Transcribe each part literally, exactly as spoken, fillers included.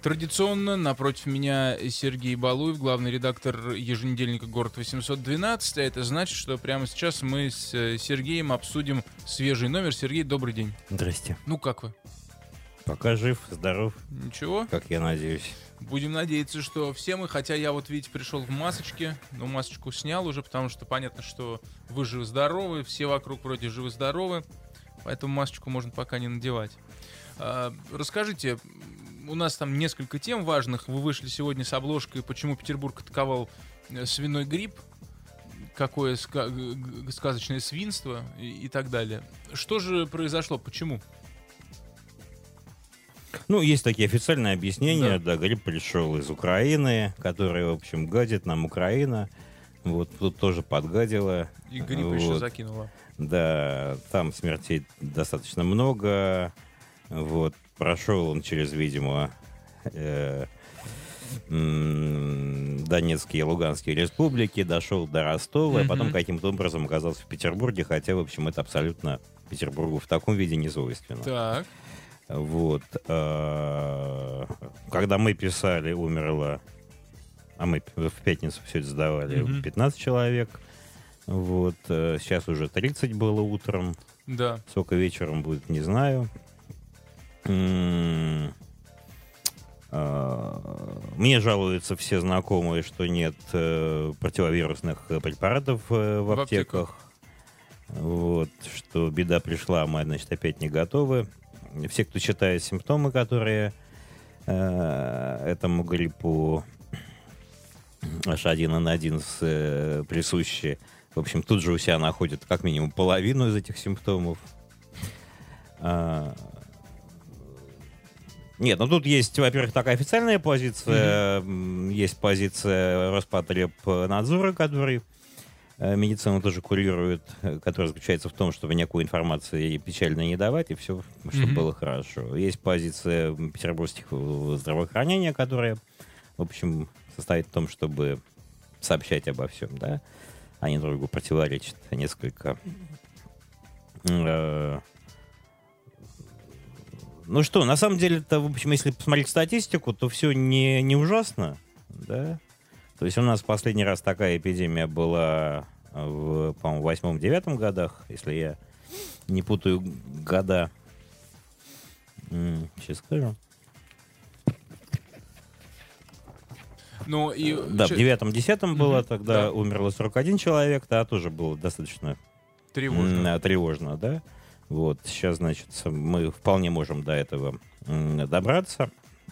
Традиционно напротив меня Сергей Балуев, главный редактор еженедельника «Город восемьсот двенадцать». А это значит, что прямо сейчас мы с Сергеем обсудим свежий номер. Сергей, добрый день. Здрасте. Ну, как вы? Пока жив, здоров. Ничего? Как я надеюсь. Будем надеяться, что все мы, хотя я вот, видите, пришел в масочке, но масочку снял уже, потому что понятно, что вы живы-здоровы, все вокруг вроде живы-здоровы, поэтому масочку можно пока не надевать. А, расскажите, у нас там несколько тем важных. Вы вышли сегодня с обложкой «Почему Петербург атаковал свиной грипп», какое ска- сказочное свинство и, и так далее. Что же произошло? Почему? Ну, есть такие официальные объяснения. Да. Да, грипп пришел из Украины, который, в общем, гадит нам Украина. Вот тут тоже подгадила. И грипп вот. еще закинула. Да, там смертей достаточно много. Вот. Прошел он через, видимо, э, м- Донецкие и Луганские республики, дошел до Ростова, Mm-hmm. а потом каким-то образом оказался в Петербурге, хотя, в общем, это абсолютно Петербургу в таком виде не свойственно. Так. Вот. Э, когда мы писали, умерло, а мы в пятницу все это сдавали, Mm-hmm. пятнадцать человек. Вот. Э, сейчас уже тридцать было утром. Да. Сколько вечером будет, не знаю. М- э, Мне жалуются все знакомые, что нет э, противовирусных препаратов э, в В аптеках. аптеках. Вот. Что беда пришла, а мы, значит, опять не готовы. Все, кто читает симптомы, которые э, этому гриппу эйч один эн один э, присущи, в общем, тут же у себя находят как минимум половину из этих симптомов. А, нет, ну тут есть, во-первых, такая официальная позиция, mm-hmm. есть позиция Роспотребнадзора, который э, медицину тоже курирует, которая заключается в том, чтобы никакой информации печально не давать, и все, чтобы mm-hmm. было хорошо. Есть позиция Петербургского здравоохранения, которая, в общем, состоит в том, чтобы сообщать обо всем, да, они друг другу противоречат несколько. Э, ну что, на самом деле-то, в общем, если посмотреть статистику, то все не, не ужасно, да. То есть у нас в последний раз такая эпидемия была в, по-моему, восьмом-девятом годах, если я не путаю года. Сейчас скажу. Ну, и... Да, Че... в девятом-десятом mm-hmm. было, тогда да. умерло сорок один человек, да, тоже было достаточно тревожно. тревожно, да. Вот, сейчас, значит, мы вполне можем до этого добраться.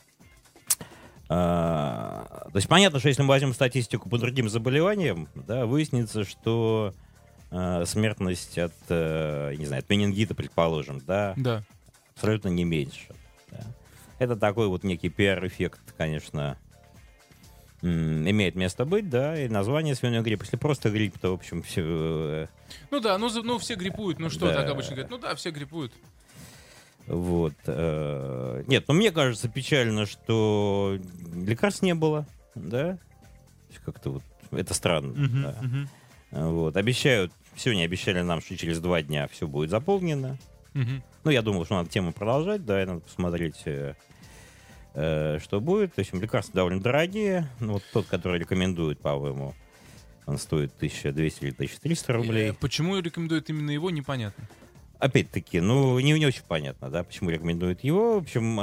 А, то есть понятно, что если мы возьмем статистику по другим заболеваниям, да, выяснится, что а, смертность от, а, не знаю, от менингита, предположим, да, да. абсолютно не меньше. Да. Это такой вот некий пиар-эффект, конечно, имеет место быть, да, и название свиной грипп. Если просто грипп, то, в общем, все... Ну да, ну, ну все гриппуют, ну что, да. так обычно говорят, ну да, все гриппуют. Вот. Нет, ну мне кажется печально, что лекарств не было, да, как-то вот, это странно, uh-huh, да. uh-huh. Вот, обещают, сегодня обещали нам, что через два дня все будет заполнено. Uh-huh. Ну, я думал, что надо тему продолжать, да, и надо посмотреть... что будет. В общем, лекарства довольно дорогие. Ну, вот тот, который рекомендует, по-моему, он стоит тысяча двести или тысяча триста рублей. И, почему рекомендуют именно его, непонятно. Опять-таки, ну, не, не очень понятно, да, почему рекомендуют его. В общем,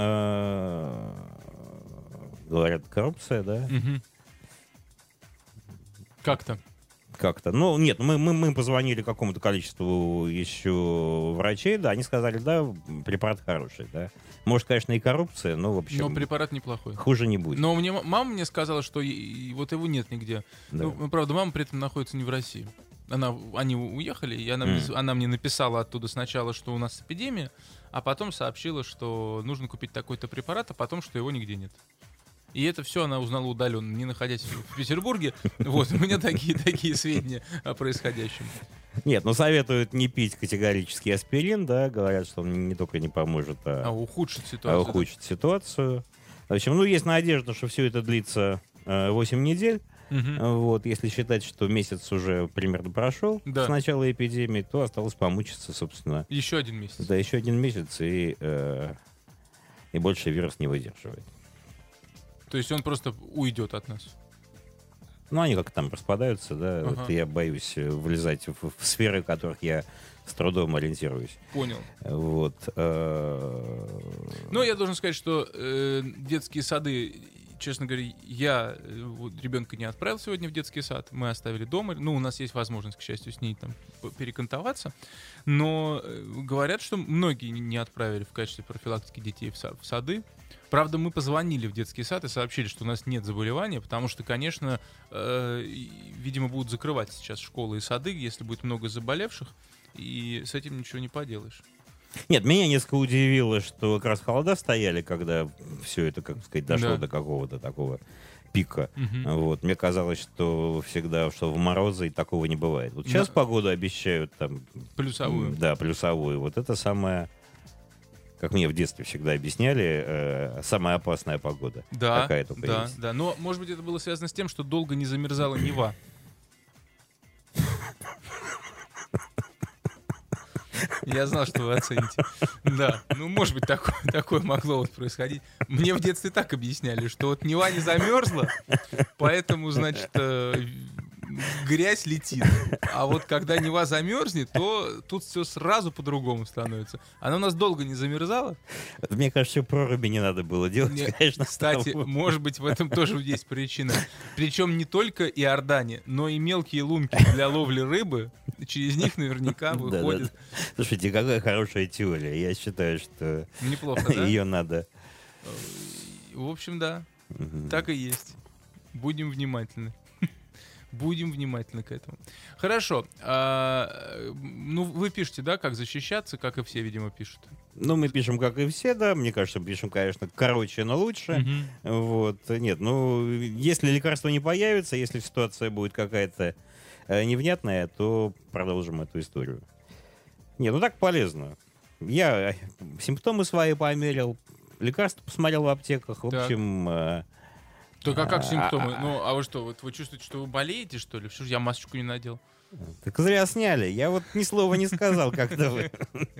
говорят, коррупция, да. Угу. Как-то. Как-то. Ну, нет, мы, мы, мы позвонили какому-то количеству еще врачей, да, они сказали, да, препарат хороший, да. Может, конечно, и коррупция, но, в общем... Но препарат неплохой. Хуже не будет. Но мне, мама мне сказала, что и, и вот его нет нигде. Да. Ну, правда, мама при этом находится не в России. Она, они уехали, и она, Mm. мне, она мне написала оттуда сначала, что у нас эпидемия, а потом сообщила, что нужно купить такой-то препарат, а потом, что его нигде нет. И это все она узнала удаленно, не находясь в Петербурге. Вот, у меня такие, такие сведения о происходящем. Нет, ну советуют не пить категорически аспирин, да, говорят, что он не только не поможет, а, а ухудшит ситуацию. А ухудшит да? ситуацию. В общем, ну есть надежда, что все это длится э, восемь недель. Угу. Вот, если считать, что месяц уже примерно прошел да. с начала эпидемии, то осталось помучиться, собственно. Еще один месяц. Да, еще один месяц, и, э, и больше вирус не выдерживает. То есть он просто уйдет от нас? Ну, они как-то там распадаются, да. Ага. Вот я боюсь влезать в, в сферы, в которых я с трудом ориентируюсь. Понял. Вот. Ну, я должен сказать, что э, детские сады, честно говоря, я э, вот, ребенка не отправил сегодня в детский сад. Мы оставили дома. Ну, у нас есть возможность, к счастью, с ней там перекантоваться. Но э, говорят, что многие не отправили в качестве профилактики детей в, са- в сады. Правда, мы позвонили в детский сад и сообщили, что у нас нет заболевания, потому что, конечно, э, видимо, будут закрывать сейчас школы и сады, если будет много заболевших, и с этим ничего не поделаешь. Нет, меня несколько удивило, что как раз холода стояли, когда все это, как сказать, дошло Да. до какого-то такого пика. Мгм. Вот. Мне казалось, что всегда, что в морозы и такого не бывает. Вот сейчас Да. погоду обещают там... Плюсовую. м, Да, плюсовую. Вот это самое, как мне в детстве всегда объясняли, э, самая опасная погода. Да, Какая только да, есть. да. Но, может быть, это было связано с тем, что долго не замерзала Нева. Я знал, что вы оцените. Да, ну, может быть, такое, такое могло вот происходить. Мне в детстве так объясняли, что вот Нева не замерзла, поэтому, значит, э, грязь летит. А вот когда Нева замерзнет, то тут все сразу по-другому становится. Она у нас долго не замерзала. Мне кажется, проруби не надо было делать, Не, конечно. Кстати, того. может быть, в этом тоже есть причина. Причем не только Иордане, но и мелкие лунки для ловли рыбы. Через них наверняка Да, да, выходит. да. Слушайте, какая хорошая теория. Я считаю, что Неплохо, да? ее надо... В общем, да. Мгм. Так и есть. Будем внимательны. Будем внимательны к этому. Хорошо. А, ну, вы пишете, да, как защищаться, как и все, видимо, пишут. Ну, мы пишем, как и все, да. Мне кажется, пишем, конечно, короче, но лучше. Мгм. Вот. Нет, ну, если лекарство не появится, если ситуация будет какая-то э, невнятная, то продолжим эту историю. Нет, ну так полезно. Я симптомы свои померил, лекарства посмотрел в аптеках. В Так. общем, э, Так а как А, симптомы? а, Ну, а вы что, вот вы чувствуете, что вы болеете, что ли? Что ж я масочку не надел? так зря сняли. Я вот ни слова не сказал, когда вы...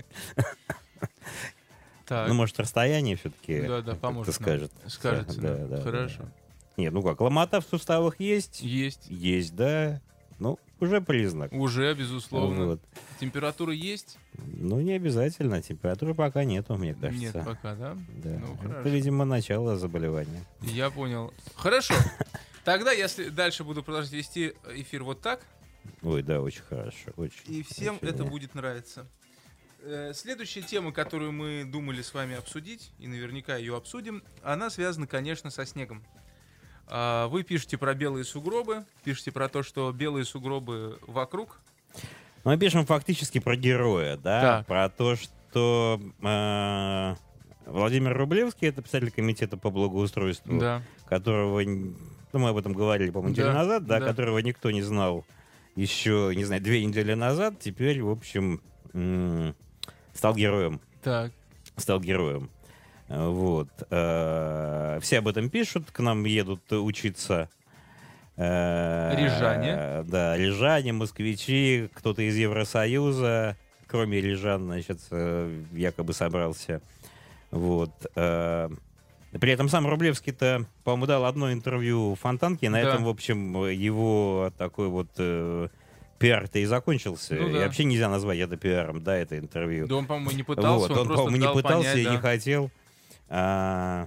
Так, Ну, может, расстояние все-таки да, да, поможет нам. скажет. Скажется, Да, да. да, Хорошо. Нет, ну как, ломота в суставах есть? Есть. Есть, да. Ну, уже признак. Уже, безусловно. Вот. Температура есть? Ну, не обязательно. Температуры пока нету, мне кажется. Нет пока, да? Да. Ну, Это, хорошо. видимо, начало заболевания. Я понял. Хорошо. Тогда я сли- дальше буду продолжать вести эфир вот так, Ой, да, очень хорошо. Очень, и всем очень, это да. будет нравиться. Э, Следующая тема, которую мы думали с вами обсудить, и наверняка ее обсудим, она связана, конечно, со снегом. А, Вы пишете про белые сугробы, пишете про то, что белые сугробы вокруг. Мы пишем фактически про героя, да? Так. Про то, что э, Владимир Рублевский, это председатель комитета по благоустройству, Да. которого, н- ну, мы об этом говорили, по-моему, неделю Да, назад, да, да. которого никто не знал еще, не знаю, две недели назад, теперь, в общем, м, стал героем. Так. Стал героем. Э, Вот. Э, Все об этом пишут, к нам едут учиться. э, Рижане. Да, рижане, москвичи, кто-то из Евросоюза, кроме рижан, значит, э, якобы собрался. Вот. э, При этом сам Рублевский-то, по-моему, дал одно интервью Фонтанке, и на Да. этом, в общем, его такой вот э, пиар-то и закончился. Ну И да. вообще нельзя назвать это пиаром, да, это интервью. Да он, по-моему, не пытался, Вот, он, он, просто по-моему, не дал пытался понять, и да. не хотел. А,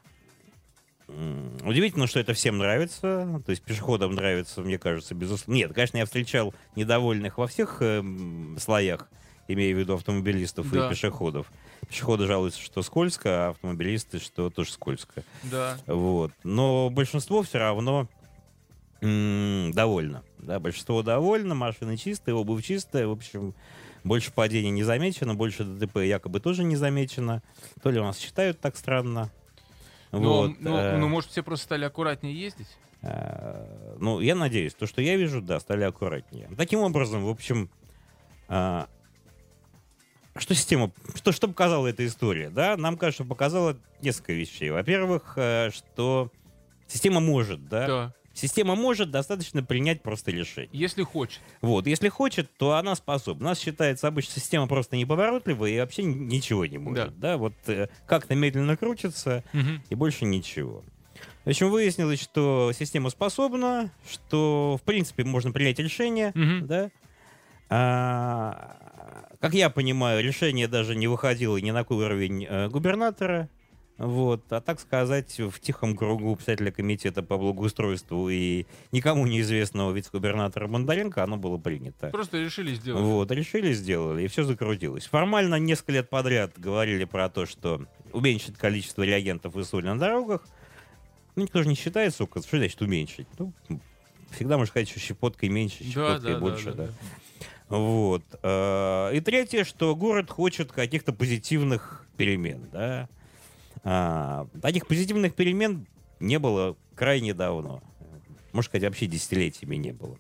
м, Удивительно, что это всем нравится. То есть пешеходам нравится, мне кажется, безусловно. Нет, конечно, я встречал недовольных во всех эм, слоях, имея в виду автомобилистов Да. и пешеходов. Пешеходы жалуются, что скользко, а автомобилисты, что тоже скользко. Да. Вот. Но большинство все равно м, довольно. Да, большинство довольно, машины чистые, обувь чистая. В общем, больше падений не замечено, больше ДТП якобы тоже не замечено. То ли у нас считают так странно. Но, Вот, ну, э, ну, может, все просто стали аккуратнее ездить? э, ну, я надеюсь, то, что я вижу, да, стали аккуратнее. Таким образом, в общем, э, что система, что, что показала эта история, да? Нам, кажется, показала несколько вещей. Во-первых, э, что система может, да? Да. Система может достаточно принять просто решение. Если хочет. Вот, если хочет, то она способна. У нас считается обычно система просто неповоротливая и вообще ничего не может. Да, вот э, как-то медленно крутится Мгм. и больше ничего. В общем, выяснилось, что система способна, что, в принципе, можно принять решение, Мгм. да. А, как я понимаю, решение даже не выходило ни на какой уровень э, губернатора, вот, а так сказать, в тихом кругу председателя комитета по благоустройству и никому неизвестного вице-губернатора Бондаренко оно было принято. Просто решили сделать. Вот, решили, сделали, и все закрутилось. Формально несколько лет подряд говорили про то, что уменьшить количество реагентов и соли на дорогах. Ну, никто же не считает, сука, что значит уменьшить? Ну, всегда можно сказать, что щепоткой меньше, Да, щепоткой да, больше, да, да. да, Вот. э, И третье, что город хочет каких-то позитивных перемен, да. А, таких позитивных перемен не было крайне давно. Можно сказать, вообще десятилетиями не было.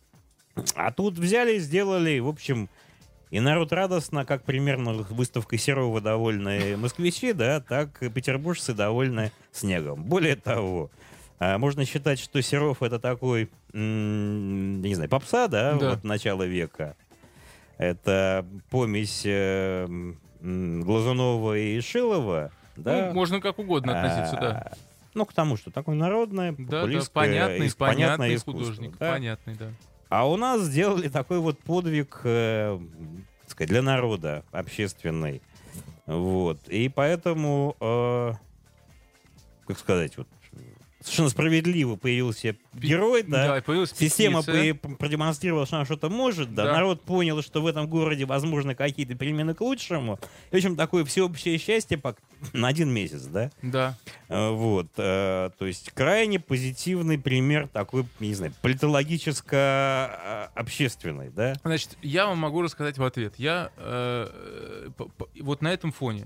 А тут взяли, сделали, в общем, и народ радостно, как примерно выставкой Серова довольны москвичи, да, так и петербуржцы довольны снегом. Более того, а, можно считать, что Серов это такой, м, не знаю, попса, да, Да. вот начала века. Это помесь э, м, Глазунова и Шилова, да. Ну, можно как угодно относиться, да. А, Ну, к тому, что такое народное, Да, да, популистское, понятный, ис- понятное понятный искусство, художник, да. понятный, да. А у нас сделали такой вот подвиг, э, так сказать, для народа общественный. Вот. И поэтому, э, как сказать, вот, совершенно справедливо появился герой, да. и появилась Система петиция. по- продемонстрировала, что она что-то может, да. Да. Народ понял, что в этом городе возможны какие-то перемены к лучшему. И, в общем, такое всеобщее счастье пок- на один месяц, да. Да. Э, Вот, э, то есть крайне позитивный пример такой, не знаю, политологическо-общественный, да? Значит, я вам могу рассказать в ответ. Я э, п- п- вот на этом фоне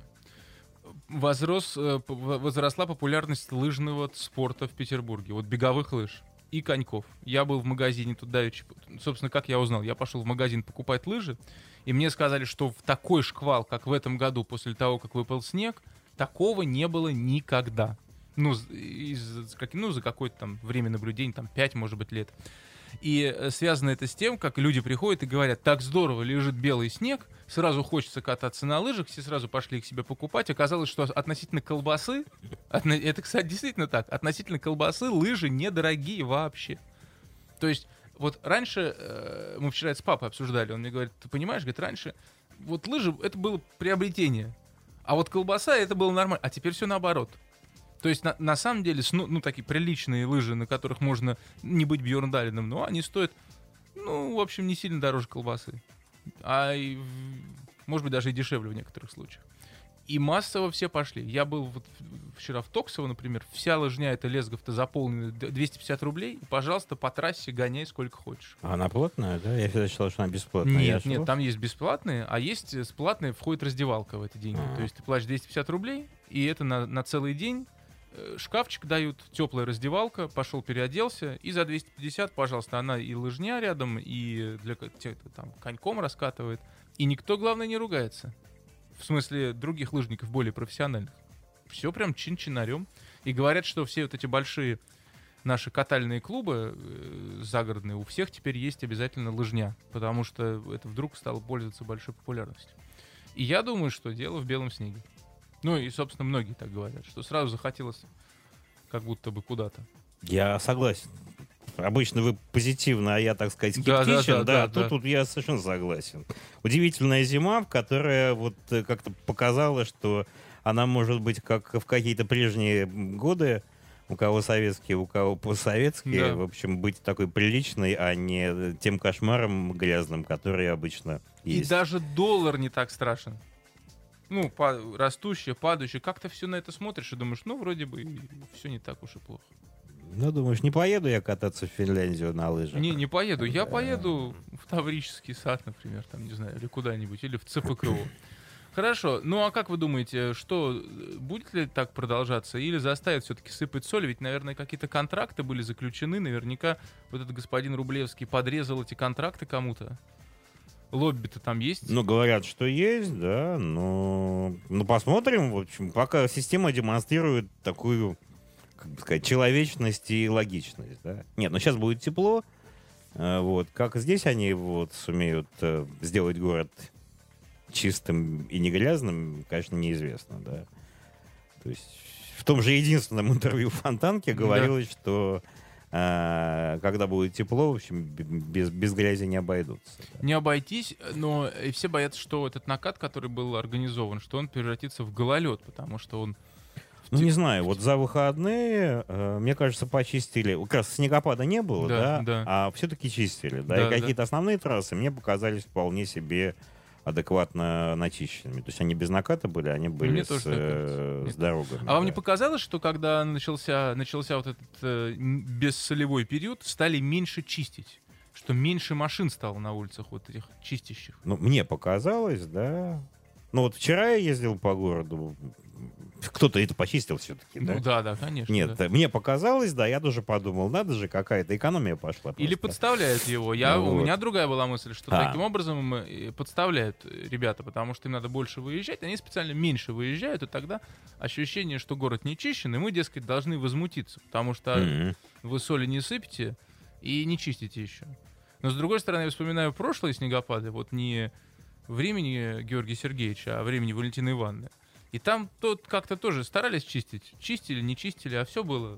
возрос, э, п- в- возросла популярность лыжного спорта в Петербурге, вот беговых лыж и коньков. Я был в магазине тут давеча, собственно, как я узнал, я пошел в магазин покупать лыжи, и мне сказали, что в такой шквал, как в этом году, после того, как выпал снег, такого не было никогда. Ну, з- из, как, ну за какое-то там время наблюдения, там пять, может быть, лет. И э, связано это с тем, как люди приходят и говорят, так здорово, лежит белый снег, сразу хочется кататься на лыжах, все сразу пошли их себе покупать. Оказалось, что относительно колбасы, отно- это, кстати, действительно так, относительно колбасы лыжи недорогие вообще. То есть, вот раньше, э, мы вчера это с папой обсуждали, он мне говорит, ты понимаешь, говорит, раньше вот лыжи, это было приобретение, а вот колбаса, это было нормально, а теперь все наоборот. То есть, на, на самом деле, сну- ну, такие приличные лыжи, на которых можно не быть Бьерн Далиным, но они стоят, ну, в общем, не сильно дороже колбасы. А, и в- может быть, даже и дешевле в некоторых случаях. И массово все пошли. Я был вот в- вчера в Токсово, например, вся лыжня, эта Лесгов-то заполнена д- двести пятьдесят рублей, и, пожалуйста, по трассе гоняй сколько хочешь. А она плотная, да? Я всегда считал, что она бесплатная. Я Нет, нет, ошибался? там есть бесплатные, а есть с платные, входит раздевалка в эти деньги. А. То есть ты платишь двести пятьдесят рублей, и это на, на целый день. Э, Шкафчик дают, теплая раздевалка, пошел переоделся, и за двести пятьдесят, пожалуйста, она и лыжня рядом, и для ко- тех, кто там коньком раскатывает. И никто, главное, не ругается. В смысле, других лыжников более профессиональных. Все прям чин-чинарем. И говорят, что все вот эти большие наши катальные клубы э, загородные, у всех теперь есть обязательно лыжня, потому что это вдруг стало пользоваться большой популярностью. И я думаю, что дело в белом снеге. Ну и, собственно, многие так говорят, что сразу захотелось как будто бы куда-то. Я согласен. Обычно вы позитивно, а я, так сказать, Да, да, скептичен. да, да, тут, да. тут я совершенно согласен. Удивительная зима, которая вот э, как-то показала, что она может быть как в какие-то прежние годы, у кого советские, у кого постсоветские, Да. в общем, быть такой приличной, а не тем кошмаром грязным, который обычно И есть. даже доллар не так страшен. Ну, па- растущее, падающее. Как-то все на это смотришь и думаешь, ну, вроде бы все не так уж и плохо. Ну, думаешь, не поеду я кататься в Финляндию на лыжах? Не, не поеду. Я Да. поеду в Таврический сад, например, там, не знаю, или куда-нибудь, или в ЦПКО. Хорошо. Ну, а как вы думаете, что, э, будет ли так продолжаться, или заставят все-таки сыпать соль? Ведь, наверное, какие-то контракты были заключены, наверняка вот этот господин Рублевский подрезал эти контракты кому-то. Лобби-то там есть? Ну, говорят, что есть, да, но... Ну, посмотрим, в общем, пока система демонстрирует такую, как бы сказать, человечность и логичность, да. Нет, ну сейчас будет тепло, э, вот, как здесь они вот сумеют э, сделать город чистым и не грязным, конечно, неизвестно, да. То есть в том же единственном интервью Фонтанки говорилось, да. что э, когда будет тепло, в общем, без, без грязи не обойдутся. Да. Не обойтись, но и все боятся, что этот накат, который был организован, что он превратится в гололед, потому что он... Ну, не знаю, вот за выходные, э, мне кажется, почистили. Как раз снегопада не было, да, да, да. а все-таки чистили. Да, да и какие-то да. основные трассы мне показались вполне себе адекватно начищенными. То есть они без наката были, они были с, э, с дорогами. А да. вам не показалось, что когда начался, начался вот этот э, бессолевой период, стали меньше чистить? Что меньше машин стало на улицах вот этих чистящих? Ну, мне показалось, да. Ну, вот вчера я ездил по городу, кто-то это почистил все-таки, да? Ну да, да, конечно. Нет, да. мне показалось, да, я тоже подумал, надо же, какая-то экономия пошла. Просто. Или подставляют его. Я, ну, у вот. меня другая была мысль, что а. таким образом подставляют ребята, потому что им надо больше выезжать, они специально меньше выезжают, и тогда ощущение, что город не чищен, и мы, дескать, должны возмутиться, потому что mm-hmm. вы соли не сыпете и не чистите еще. Но, с другой стороны, я вспоминаю прошлые снегопады, вот не времени Георгия Сергеевича, а времени Валентины Ивановны. И там тот как-то тоже старались чистить. Чистили, не чистили, а все было...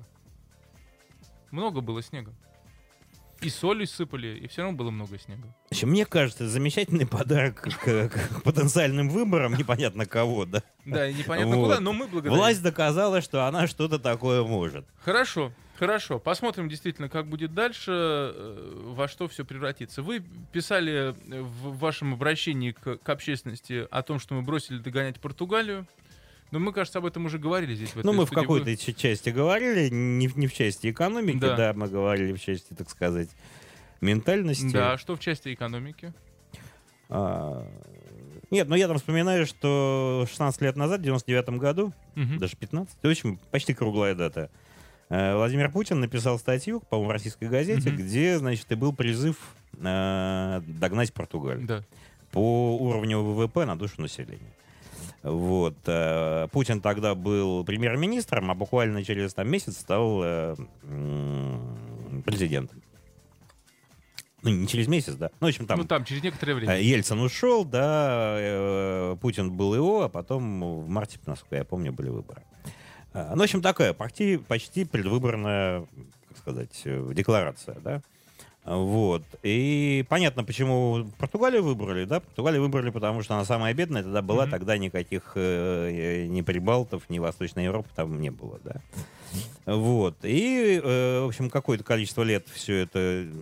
Много было снега. И солью сыпали, и все равно было много снега. Мне кажется, замечательный подарок к, к потенциальным выборам, непонятно кого, да? Да, непонятно вот. Куда, но мы благодарим. Власть доказала, что она что-то такое может. Хорошо, хорошо. Посмотрим действительно, как будет дальше, во что все превратится. Вы писали в вашем обращении к, к общественности о том, что мы бросили догонять Португалию. Но мы, кажется, об этом уже говорили здесь. В этой ну, мы студии. в какой-то вы... части говорили, не, не в части экономики, да. да, мы говорили в части, так сказать, ментальности. Да, что в части экономики? А... Нет, ну я там вспоминаю, что шестнадцать лет назад, в девяносто девятом году, угу. даже пятнадцать, в общем, почти круглая дата, Владимир Путин написал статью, по-моему, в российской газете, угу. где, значит, и был призыв э, догнать Португалию да. по уровню ВВП на душу населения. Вот. Путин тогда был премьер-министром, а буквально через там, месяц стал э, президентом. Ну, не через месяц, да. Ну, в общем, там... Ну, там, через некоторое время. Ельцин ушел, да, э, Путин был его, а потом в марте, насколько я помню, были выборы. Ну, в общем, такая почти, почти предвыборная, как сказать, декларация, да. Вот. И понятно, почему Португалию выбрали, да? Португалию выбрали, потому что она самая бедная тогда была, mm-hmm. тогда никаких э, ни Прибалтов, ни Восточной Европы там не было, да. Вот. И, э, в общем, какое-то количество лет все это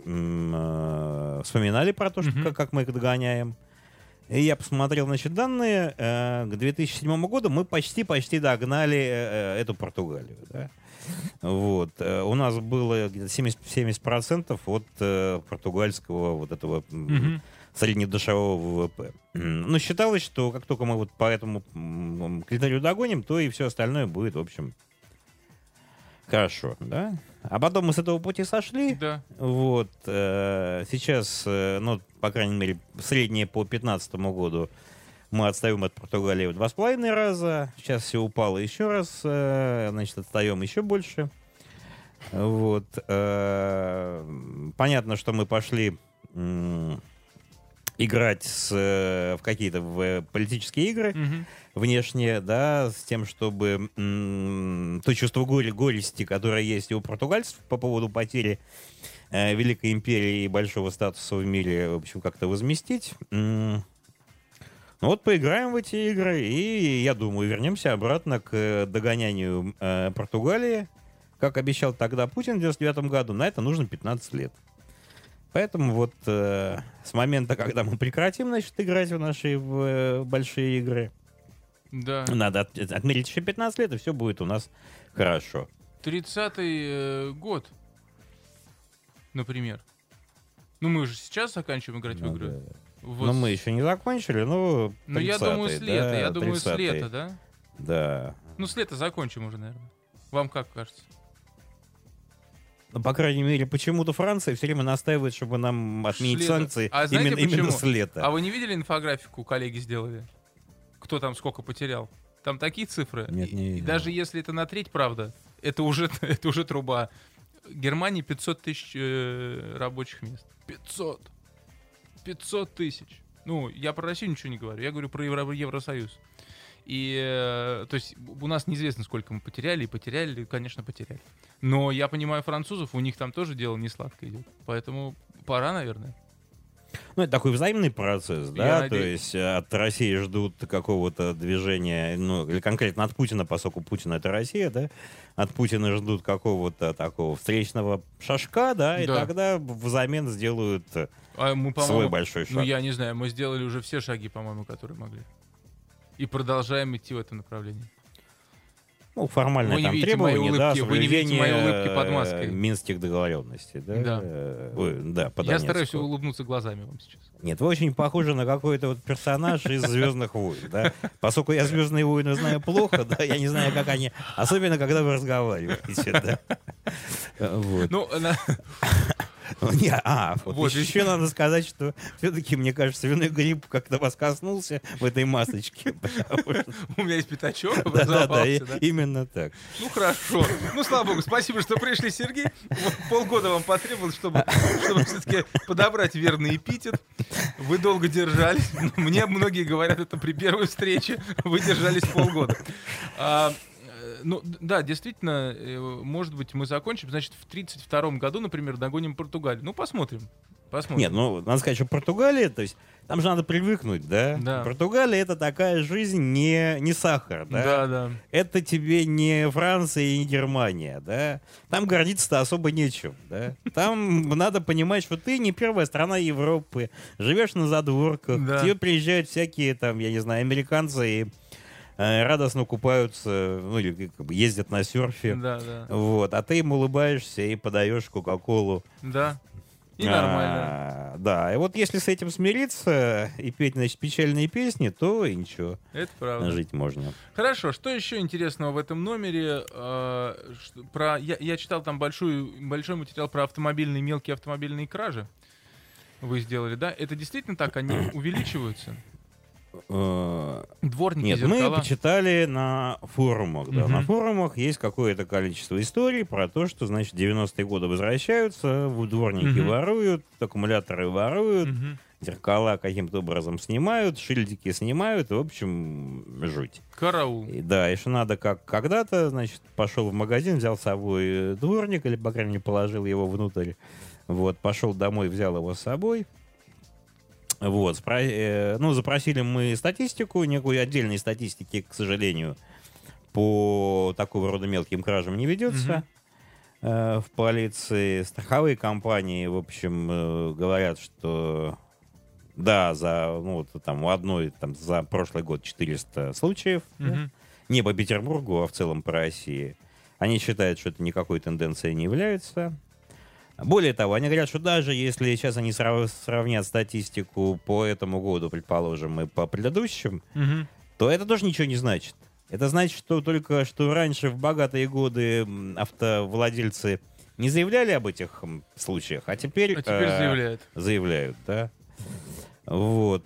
э, вспоминали про то, что, mm-hmm. как, как мы их догоняем. И я посмотрел, значит, данные. Э, к две тысячи седьмому году мы почти-почти догнали э, эту Португалию, да. Вот. У нас было где-то семьдесят процентов от э, португальского вот этого mm-hmm. среднедушевого ВВП. Но считалось, что как только мы вот по этому критерию догоним, то и все остальное будет, в общем, хорошо, да? А потом мы с этого пути сошли. Да. Вот. Э, сейчас, э, ну, по крайней мере, среднее по две тысячи пятнадцатому году мы отстаем от Португалии в два с половиной раза. Сейчас все упало еще раз. Значит, отстаем еще больше. Вот. Понятно, что мы пошли играть с, в какие-то в политические игры mm-hmm. внешние, да, с тем, чтобы то чувство горе, горести, которое есть у португальцев по поводу потери Великой империи и большого статуса в мире, в общем, как-то возместить. Ну вот поиграем в эти игры, и, я думаю, вернемся обратно к догонянию э, Португалии. Как обещал тогда Путин в девяносто девятом году, на это нужно пятнадцать лет. Поэтому вот э, с момента, когда мы прекратим, значит, играть в наши в, э, большие игры, да. надо от, отмерить еще пятнадцать лет, и все будет у нас хорошо. тридцатый э, год, например. Ну мы же сейчас заканчиваем играть ну, в игры. Да. Вот. Но мы еще не закончили, ну, ну я думаю, с лета, да, я думаю, тридцатый. С лета, да? Да. Ну, с лета закончим уже, наверное. Вам как кажется? Ну, по крайней мере, почему-то Франция все время настаивает, чтобы нам отменить Шлета. санкции а именно, именно с лета. А вы не видели инфографику, коллеги сделали? Кто там сколько потерял? Там такие цифры. Нет, не видел. И даже если это на треть, правда, это уже, это уже труба. Германии пятьсот тысяч э, рабочих мест. пятьсот. пятьсот тысяч. Ну, я про Россию ничего не говорю. Я говорю про Евро- Евросоюз. И, э, то есть, у нас неизвестно, сколько мы потеряли, и потеряли, конечно, потеряли. Но я понимаю французов, у них там тоже дело не сладко идет. Поэтому пора, наверное. Ну, это такой взаимный процесс, да, Я то надеюсь. есть от России ждут какого-то движения, ну, или конкретно от Путина, поскольку Путин — это Россия, да, от Путина ждут какого-то такого встречного шажка, да, и Да. тогда взамен сделают А мы, свой по-моему, большой шаг. ну, я не знаю, мы сделали уже все шаги, по-моему, которые могли. И продолжаем идти в этом направлении. Ну, формальное Вы не там видите мои требование, да, улыбки, вы не видите мои соблюдение улыбки под маской. э, минских договоренностей, да? Да. Э, ой, да, по Я стараюсь Донецку. улыбнуться глазами вам сейчас. Нет, вы очень похожи на какой-то вот персонаж из «Звездных войн», да? Поскольку я «Звездные войны» знаю плохо, да, я не знаю, как они... Особенно, когда вы разговариваете, да? Вот. Ну, на- Не, а, вот, Вот, еще надо сказать, что все-таки, мне кажется, свиной грипп как-то вас коснулся в этой масочке. потому что- у меня есть пятачок, Да-да-да, и- образовался, да? именно так. Ну, хорошо. Ну, слава богу, спасибо, что пришли, Сергей. Вот полгода вам потребовалось, чтобы, чтобы все-таки подобрать верный эпитет. Вы долго держались. Мне многие говорят это при первой встрече. Вы держались полгода. А, э, ну, д- да, действительно, э, может быть, мы закончим. Значит, в тридцать втором году, например, догоним Португалию. Ну, посмотрим. Посмотрим. Нет, ну, надо сказать, что Португалия, то есть, там же надо привыкнуть, да? Да. Португалия — это такая жизнь не, не сахар, да? Да, да. Это тебе не Франция и не Германия, да? Там гордиться-то особо нечем, да? Там надо понимать, что ты не первая страна Европы, живешь на задворках, Да. к тебе приезжают всякие там, я не знаю, американцы и э, радостно купаются, ну, или как бы ездят на серфе, Да, да. вот, а ты им улыбаешься и подаешь Кока-Колу. Да. И нормально. А, да, и вот если с этим смириться и петь, значит, печальные песни, то и ничего, Это правда. жить можно. Хорошо, что еще интересного в этом номере? А, что- про, я, я читал там большой, большой материал про автомобильные, мелкие автомобильные кражи. Вы сделали, да? Это действительно так? Они увеличиваются? Э, Дворники, Нет, зеркала? мы почитали на форумах. Да. Мгм. На форумах есть какое-то количество историй про то, что, значит, девяностые годы возвращаются, в- дворники Мгм. воруют, аккумуляторы воруют, Мгм. зеркала каким-то образом снимают, шильдики снимают, и, в общем, жуть. Караул. И да, и что надо, как когда-то, значит, пошел в магазин, взял с собой э, дворник, или, по крайней мере, положил его внутрь, вот, пошел домой, взял его с собой. Вот, спро- э, ну, запросили мы статистику, некой отдельной статистики, к сожалению, по такого рода мелким кражам не ведется э, в полиции. Страховые компании, в общем, э, говорят, что да, за, ну, вот, там, у одной там, за прошлый год четыреста случаев, да, Мгм. не по Петербургу, а в целом по России. Они считают, что это никакой тенденцией не является. Более того, они говорят, что даже если сейчас они срав- сравнят статистику по этому году, предположим, и по предыдущим, Мгм. то это тоже ничего не значит. Это значит, что только что раньше, в богатые годы, м, автовладельцы не заявляли об этих м, случаях, а теперь, А теперь э, заявляют. заявляют, да. Вот.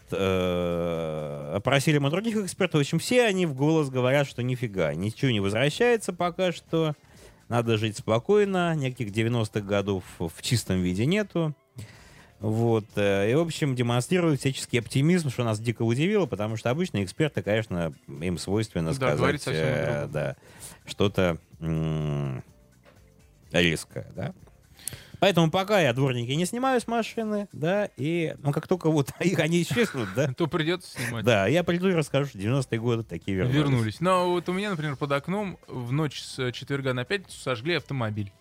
э, Опросили мы других экспертов. В общем, все они в голос говорят, что нифига, ничего не возвращается пока что. Надо жить спокойно. Никаких девяностых годов в чистом виде нету. Вот. э, И, в общем, демонстрируют всяческий оптимизм, что нас дико удивило, потому что обычные эксперты, конечно, им свойственно Да, говорить сказать совсем о э, другом. да, что-то м, резкое, да. Поэтому пока я дворники не снимаю с машины, да, и ну, как только вот их они исчезнут, да, То придется снимать. да, я приду и расскажу, что девяностые годы такие вернулись. Вернулись. Но вот у меня, например, под окном в ночь с четверга на пятницу сожгли автомобиль.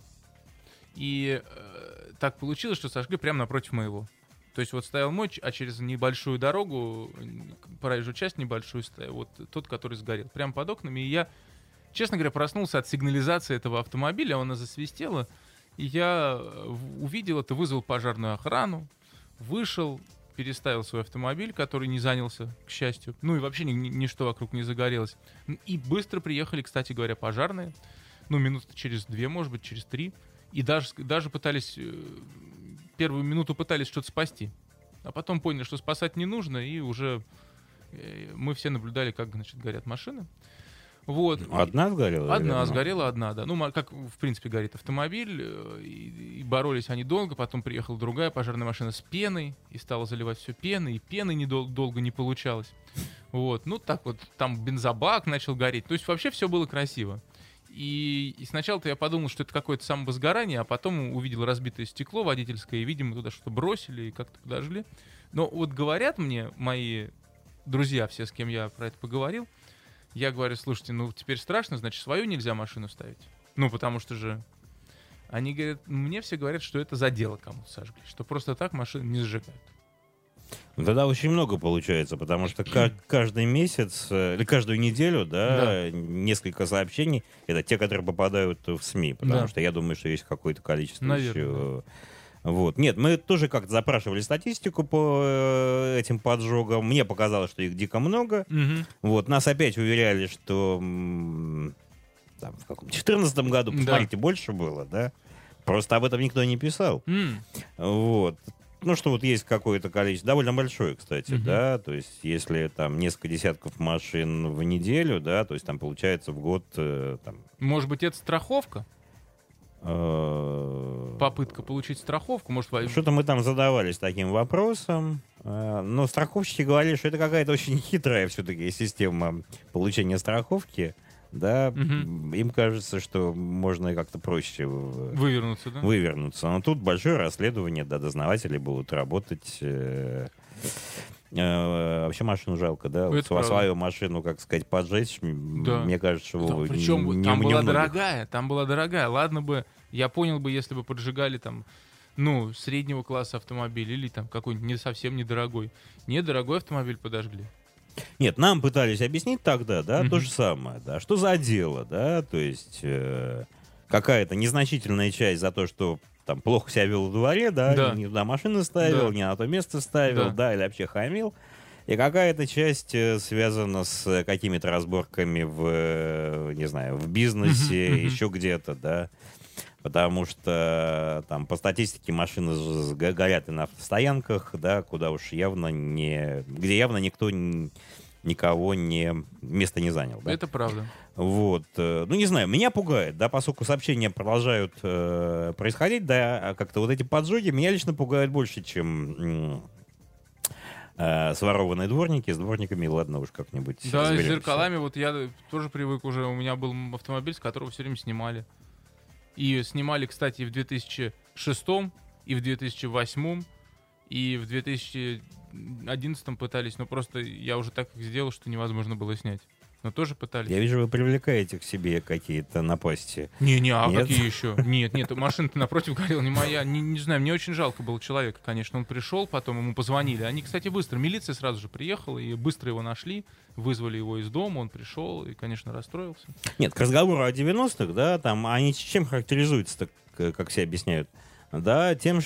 И э, так получилось, что сожгли прямо напротив моего. То есть вот стоял мой, а через небольшую дорогу, м, проезжую часть небольшую, стоял вот тот, который сгорел. Прямо под окнами. И я, честно говоря, проснулся от сигнализации этого автомобиля, она засвистела. И я э, в- увидел это, вызвал пожарную охрану, вышел, переставил свой автомобиль, который не занялся, к счастью. Ну и вообще ни- ни- ничто вокруг не загорелось. И быстро приехали, кстати говоря, пожарные. Ну, минут через две, может быть, через три. И даже, даже пытались, э, первую минуту пытались что-то спасти. А потом поняли, что спасать не нужно, и уже э, мы все наблюдали, как, значит, горят машины. Вот. Одна сгорела? Одна, или сгорела одна, да. Ну, как, в принципе, горит автомобиль. И, и боролись они долго. Потом приехала другая пожарная машина с пеной. И стала заливать все пеной. И пены недол- долго не получалось. Вот. Ну, так вот, там бензобак начал гореть. То есть вообще все было красиво. И, и сначала-то я подумал, что это какое-то самовозгорание, а потом увидел разбитое стекло водительское, и, видимо, туда что-то бросили и как-то подожгли. Но вот говорят мне мои друзья, все, с кем я про это поговорил, я говорю, слушайте, ну теперь страшно, значит, свою нельзя машину ставить. Ну, потому что же... Они говорят, мне все говорят, что это за дело кому-то сожгли, что просто так машины не сжигают. Тогда очень много получается, потому что каждый месяц или каждую неделю, да, да, несколько сообщений, это те, которые попадают в СМИ, потому да. что я думаю, что есть какое-то количество Наверное, еще. Да. Вот. Нет, мы тоже как-то запрашивали статистику по этим поджогам. Мне показалось, что их дико много. Угу. Вот. Нас опять уверяли, что там, в каком-то четырнадцатом году, посмотрите, да. больше было, да. Просто об этом никто не писал. Mm. Вот. Ну, что вот есть какое-то количество, довольно большое, кстати, uh-huh. да, то есть если там несколько десятков машин в неделю, да, то есть там получается в год... Э, там... Может быть, это страховка? Попытка получить страховку? Может, что-то мы там задавались таким вопросом, но страховщики говорили, что это какая-то очень хитрая все-таки система получения страховки. Да, угу. Им кажется, что можно как-то проще вывернуться, да? вывернуться. Но тут большое расследование, да, дознаватели будут работать. Э, э, вообще машину жалко, да? Вот свою машину, как сказать, поджечь, да. Мне кажется, что... Да, причем не, там не была дорогая, там была дорогая. Ладно бы, я понял бы, если бы поджигали там, ну, среднего класса автомобиль или там какой-нибудь не совсем недорогой. Недорогой автомобиль подожгли. Нет, нам пытались объяснить тогда, да, mm-hmm. то же самое, да, что за дело, да, то есть э, какая-то незначительная часть за то, что там плохо себя вел в дворе, да, да. не туда машину ставил, да. не на то место ставил, да. да, или вообще хамил, и какая-то часть э, связана с какими-то разборками в, э, не знаю, в бизнесе, mm-hmm. еще где-то, да. Потому что там по статистике машины горят и на автостоянках, да, куда уж явно не, где явно никто никого не место не занял. Да? Это правда. Вот, ну не знаю, меня пугает, да, поскольку сообщения продолжают э, происходить, да, как-то вот эти поджоги меня лично пугают больше, чем э, сворованные дворники. С дворниками, ладно, уж как-нибудь. Да, разберемся. С зеркалами, вот я тоже привык уже, у меня был автомобиль, с которого все время снимали. И снимали, кстати, и в две тысячи шестом, и в две тысячи восьмом, и в две тысячи одиннадцатом пытались, но просто я уже так их сделал, что невозможно было снять. Но тоже пытались. Я вижу, вы привлекаете к себе какие-то напасти. Не-не, а нет? Какие еще? Нет, нет, машина-то напротив горела, не моя. Не, не знаю, мне очень жалко было человека, конечно. Он пришел, потом ему позвонили. Они, кстати, быстро, милиция сразу же приехала, и быстро его нашли, вызвали его из дома, он пришел и, конечно, расстроился. Нет, к разговору о девяностых, да, там они чем характеризуются, как все объясняют? Да, тем,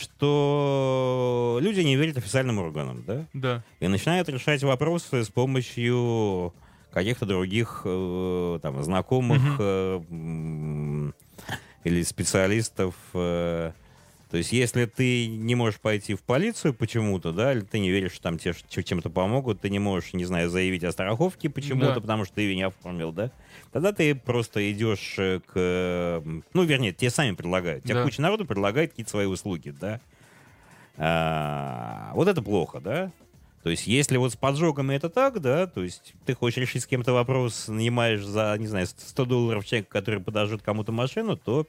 что люди не верят официальным органам, да? Да. И начинают решать вопросы с помощью каких-то других э, там, знакомых uh-huh. э, или специалистов. Э, то есть, если ты не можешь пойти в полицию почему-то, да, или ты не веришь, что там тебе чем-то помогут, ты не можешь, не знаю, заявить о страховке почему-то, да. потому что ты ее не оформил, да, тогда ты просто идешь к... Ну, вернее, тебе сами предлагают. Тебе да. куча народу предлагает какие-то свои услуги, да. А, вот это плохо, да. То есть, если вот с поджогами это так, да, то есть ты хочешь решить с кем-то вопрос, нанимаешь за, не знаю, сто долларов человека, который подожжет кому-то машину, то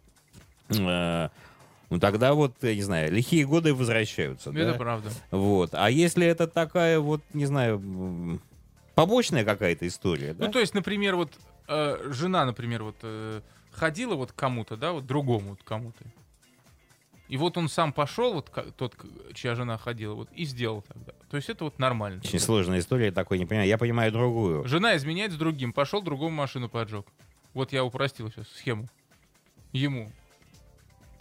э, ну тогда вот, я не знаю, лихие годы возвращаются. Это да? правда. Вот. А если это такая вот, не знаю, побочная какая-то история, да? Ну, то есть, например, вот э, жена, например, вот э, ходила вот к кому-то, да, вот другому вот кому-то. И вот он сам пошел, вот тот, чья жена ходила, вот, и сделал тогда. То есть это вот нормально. Очень сложная история, я такой не понимаю. Я понимаю другую. Жена изменяет с другим, пошел, другому машину поджег. Вот я упростил сейчас схему. Ему.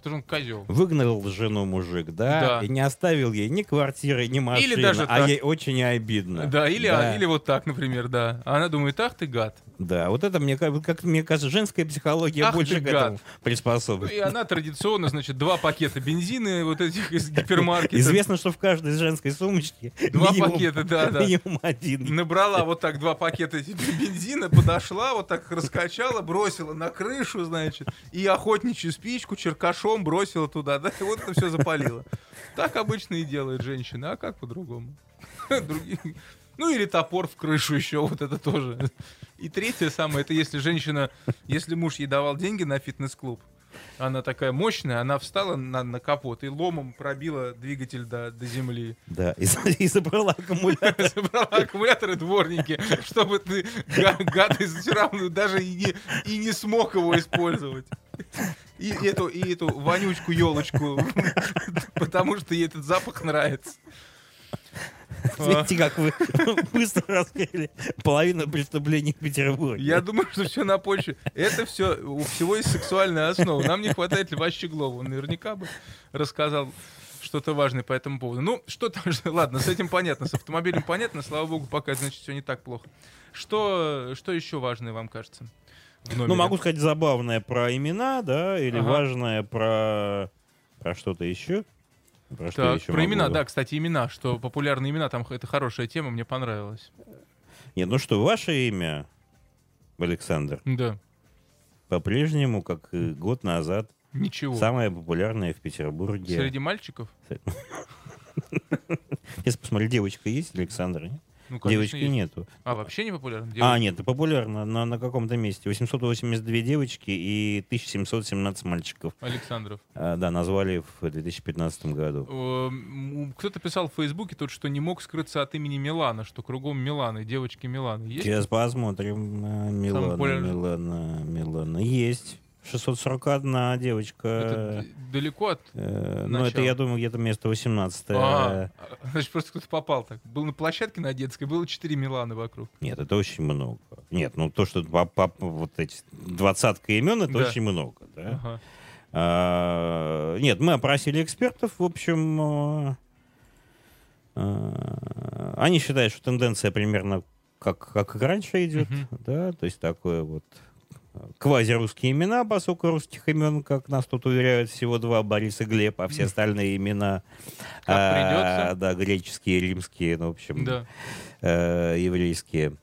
потому что он козел. Выгнал жену мужик, да, Да. и не оставил ей ни квартиры, ни машины, Или даже а так. ей очень обидно. Да, или, да. А, или вот так, например, да. А она думает, ах ты гад. Да, вот это, мне, ка- как мне кажется, женская психология Ах больше ты к гад. этому Ну, приспособлена. и она традиционно, значит, два пакета бензина вот этих из гипермаркета. Известно, что в каждой женской сумочке Два минимум, пакета, да, да. минимум один. Набрала вот так два пакета бензина, подошла, вот так раскачала, бросила на крышу, значит, и охотничью спичку черкашом бросила туда, да, и вот это все запалило. Так обычно и делает женщина, а как по-другому? Другие... Ну или топор в крышу еще, вот это тоже. И третье самое, это если женщина, если муж ей давал деньги на фитнес-клуб, она такая мощная, она встала на, на капот и ломом пробила двигатель до, до земли. Да, и, за- и забрала аккумулятор. Собрала аккумуляторы дворники, чтобы ты, га- гадость, все равно даже и не, и не смог его использовать. И эту, и эту вонючку-елочку, потому что ей этот запах нравится. Видите, как вы быстро раскрыли половину преступлений в Петербурге. Я думаю, что все на почве. Это все, у всего есть сексуальная основа. Нам не хватает Льва Щеглова. Он наверняка бы рассказал что-то важное по этому поводу. Ну, что там же, ладно, с этим понятно, с автомобилем понятно, слава богу, пока, значит, все не так плохо. Что, что еще важное вам кажется? в номере? Ну, могу сказать забавное про имена, да, или Ага. важное про, про что-то еще. Про, что Так, еще про могу? имена, да, кстати, имена, что популярные имена, там это хорошая тема, мне понравилось. Нет, ну что, ваше имя, Александр, Да, по-прежнему, как и год назад, ничего. самое популярное в Петербурге. Среди мальчиков? Если посмотреть, девочка есть, Александр? Нет? Ну, конечно, Девочки есть. нету. А, вообще не популярно? А, нет, популярно на, на каком-то месте. восемьсот восемьдесят две девочки и тысяча семьсот семнадцать мальчиков. Александров. А, да, назвали в две тысячи пятнадцатом году. Эм, Кто-то писал в Фейсбуке тут, что не мог скрыться от имени Милана, что кругом Миланы, девочки Миланы. Есть? Сейчас посмотрим. А, Милана, популярный. Милана, Милана. Есть. шестьсот сорок одна девочка. Это д- далеко от... Э, ну, это, начала. я думаю, где-то место восемнадцатое. А, значит, просто кто-то попал так. Был на площадке на детской, было четыре Миланы вокруг. Нет, это очень много. Нет, ну то, что по- по- вот эти двадцатка имен, это Да. очень много. Да? Ага. А, нет, мы опросили экспертов, в общем, а, а, они считают, что тенденция примерно как, как и раньше идет, Мгм. да, то есть такое вот квазирусские имена, поскольку русских имен, как нас тут уверяют, всего два, Борис и Глеб, а все остальные имена, Как а, придется. да, греческие, римские, ну, в общем, Да. э, еврейские.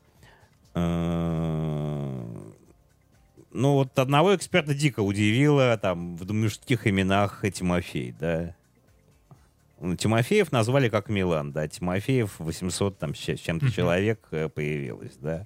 Э, Ну, вот одного эксперта дико удивило, там, в мужских именах Тимофей, да. Ну, Тимофеев назвали как Милан, да. Тимофеев восемьсот там, с чем- с чем-то Мгм. человек э, появилось, да.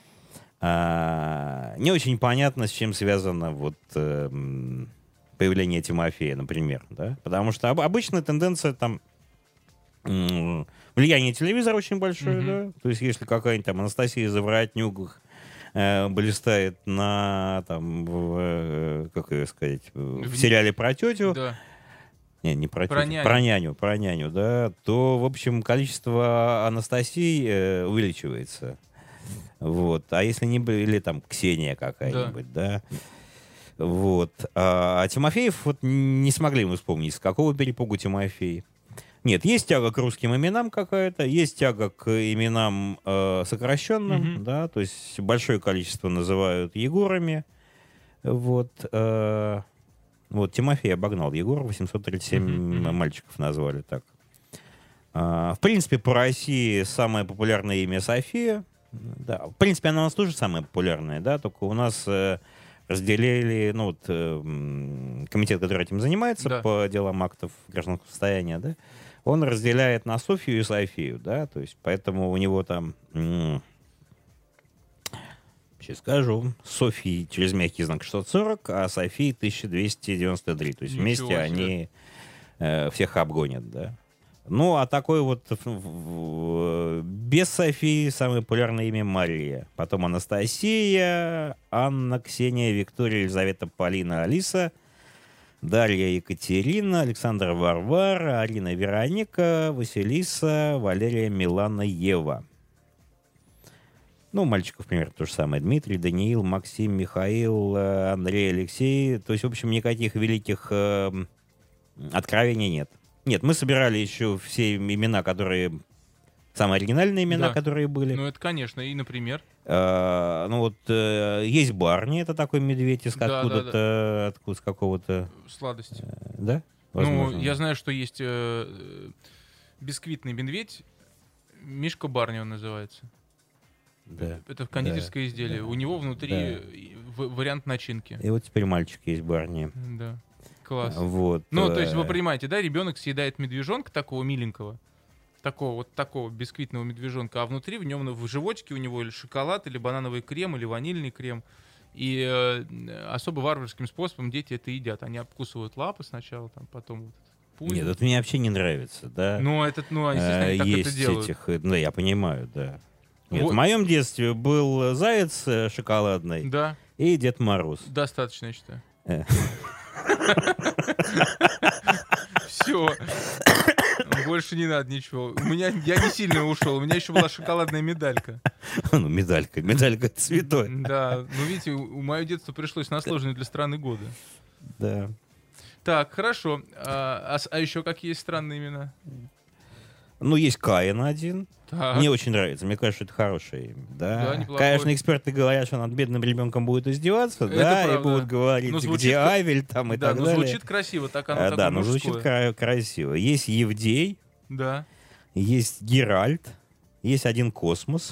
А, не очень понятно, с чем связано вот э, м, появление Тимофея, например, да. Потому что об- обычная тенденция там м, влияние телевизора очень большое, Мгм. да. То есть если какая-нибудь там Анастасия Заворотнюк э, блистает на там в, э, как ее сказать в В- сериале про тетю, Да. не не про, Про тетю, няню. про няню, про няню, да, то в общем количество Анастасий э, увеличивается, вот. А если не были, или там Ксения какая-нибудь, да. Вот. А, а Тимофеев вот не смогли мы вспомнить, с какого перепугу Тимофей. Нет, есть тяга к русским именам какая-то, есть тяга к именам э, сокращенным, Мгм. да, то есть большое количество называют Егорами. Вот. э, вот Тимофей обогнал Егор, восемьсот тридцать семь Мгм, мгм. мальчиков назвали так. А, в принципе, по России самое популярное имя София. Да, в принципе, она у нас тоже самая популярная, да, только у нас э, разделили, ну, вот, э, м, комитет, который этим занимается, Да. по делам актов гражданского состояния, да, он разделяет на Софию и Софию, да, то есть поэтому у него там, м, сейчас скажу, Софии через мягкий знак шестьсот сорок, а Софии тысяча двести девяносто три, то есть Ничего вместе себе. они э, всех обгонят, да. Ну, а такой вот в- в- без Софии самое популярное имя Мария. Потом Анастасия, Анна, Ксения, Виктория, Елизавета, Полина, Алиса, Дарья, Екатерина, Александра, Варвара, Арина, Вероника, Василиса, Валерия, Милана, Ева. Ну, мальчиков, примерно то же самое. Дмитрий, Даниил, Максим, Михаил, э, Андрей, Алексей. То есть, в общем, никаких великих э, откровений нет. Нет, мы собирали еще все имена, которые... Самые оригинальные имена, Да. которые были. Ну, это, конечно. И, например? Э, ну, вот э, есть Барни, это такой медведь из Да, откуда-то, да, откуда, с какого-то... Сладости. э, да? Ну, Возможно. я знаю, что есть э, э, бисквитный медведь. Мишка Барни он называется. Да. Это кондитерское Да, изделие. да, У него внутри да. э, в- вариант начинки. И вот теперь мальчик есть Барни. Да. Класс. Вот. Ну, то есть, вы э, понимаете, да, ребенок съедает медвежонка такого миленького, такого вот такого бисквитного медвежонка, а внутри в нем, в животике у него или шоколад, или банановый крем, или ванильный крем. И э, особо варварским способом дети это едят. Они обкусывают лапы сначала, там, потом вот пузо. Нет, это мне вообще не нравится, да. Ну, этот, ну, естественно, Э, они так это есть делают. этих, э, ну, я понимаю, да. Нет, Вот. в моем детстве был заяц э, шоколадный Да, и Дед Мороз. достаточно, я считаю. Э. Все. Больше не надо ничего. У меня, я не сильно ушел. У меня еще была шоколадная медалька. Ну, медалька, медалька цветой. Да, ну видите, у мое детство пришлось на сложные для страны годы. Да. Так, хорошо. А, а с- а еще какие есть странные имена? Ну, есть Каин один. Так. Мне очень нравится. Мне кажется, это хорошее имя. Да, Да. неплохое. Конечно, эксперты говорят, что над бедным ребенком будет издеваться, Это да, и правда. будут говорить, Ну, звучит где ка- Авель там и Да, так ну далее. звучит красиво, так оно А, такое да, но мужское. звучит кра- красиво. Есть Евдей, Да. есть Геральт, есть один Космос.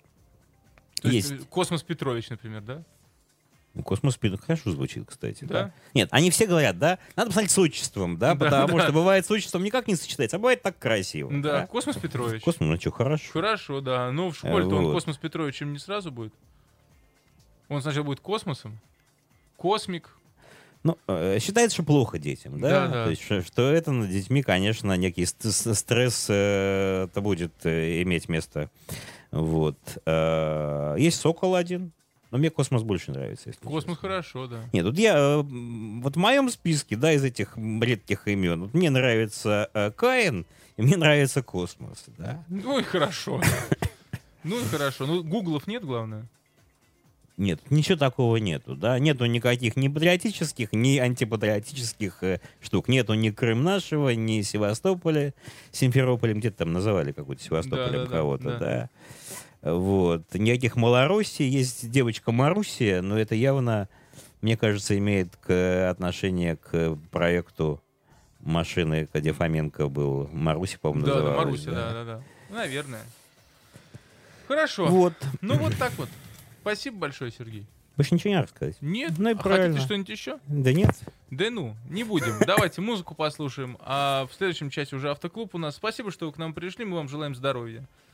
То есть, Есть. э, Космос Петрович, например, да? Ну, Космос Пи- хорошо звучит, кстати. Да? Да? Нет, они все говорят, да, надо посмотреть с отчеством, да, Да, потому да. что бывает с отчеством никак не сочетается, а бывает так красиво. Да, Космос Петрович. Космос, ну что, хорошо. Хорошо, да. Ну, в школе-то он Вот. Космос Петровичем не сразу будет. Он сначала будет космосом. Космик. Ну, э, считается, что плохо детям, да? Да, да. То есть, что, что это над детьми, конечно, некий ст- ст- стресс э, это будет э, иметь место. Вот. Э, есть Сокол один, но мне Космос больше нравится. Если Космос честно. хорошо, да. Нет, вот я, э, м, вот в моем списке, да, из этих редких имен, вот мне нравится э, Каин, и мне нравится Космос, да. Ну и хорошо. Ну и хорошо. Ну, гуглов нет, главное. Нет, ничего такого нету, да, нету никаких ни патриотических, ни антипатриотических э, штук, нету ни Крым нашего, ни Севастополя, Симферополем, где-то там называли какой-то Севастополем Да-да-да, кого-то, да. да. Вот, никаких Малороссии, есть девочка Маруссия, но это явно, мне кажется, имеет к, отношение к проекту машины, где Фоменко был, Маруси, по-моему, Да, да, называлась, Маруся, да, да, да. Наверное. Хорошо. Вот, Ну вот так вот. Спасибо большое, Сергей. больше ничего не надо сказать. Нет? Ну и А правильно. хотите что-нибудь еще? Да нет. Да ну, не будем. Давайте музыку послушаем. А в следующем часе уже автоклуб у нас. Спасибо, что вы к нам пришли. Мы вам желаем здоровья.